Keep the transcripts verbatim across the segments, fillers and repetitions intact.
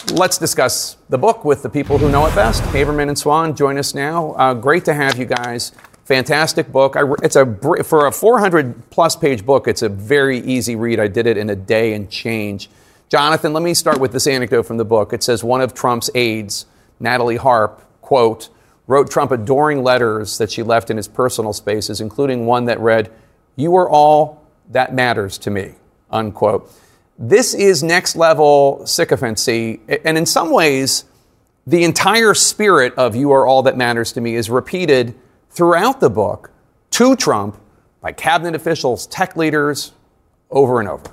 let's discuss the book with the people who know it best. Haberman and Swan, join us now. Uh, great to have you guys. Fantastic book. I, it's a for a four hundred plus page book. It's a very easy read. I did it in a day and change. Jonathan, let me start with this anecdote from the book. It says one of Trump's aides, Natalie Harp, quote, wrote Trump adoring letters that she left in his personal spaces, including one that read, "You are all that matters to me," unquote. This is next level sycophancy. And in some ways, the entire spirit of "You are all that matters to me" is repeated throughout the book to Trump by cabinet officials, tech leaders, over and over.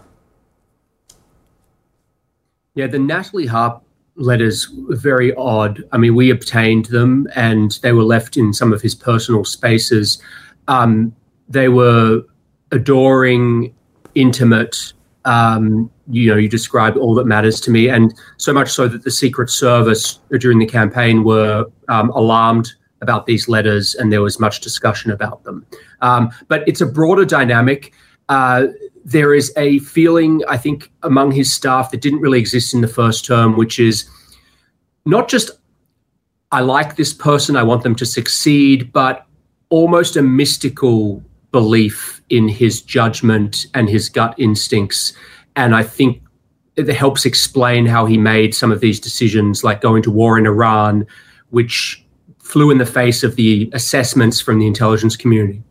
Yeah, the Natalie Harp letters were very odd. I mean, we obtained them and they were left in some of his personal spaces. Um, they were adoring, intimate. Um, you know, you described all that matters to me. And so much so that the Secret Service during the campaign were um, alarmed about these letters, and there was much discussion about them. Um, but it's a broader dynamic. Uh, there is a feeling, I think, among his staff that didn't really exist in the first term, which is not just, I like this person, I want them to succeed, but almost a mystical belief in his judgment and his gut instincts. And I think it helps explain how he made some of these decisions, like going to war in Iran, which flew in the face of the assessments from the intelligence community.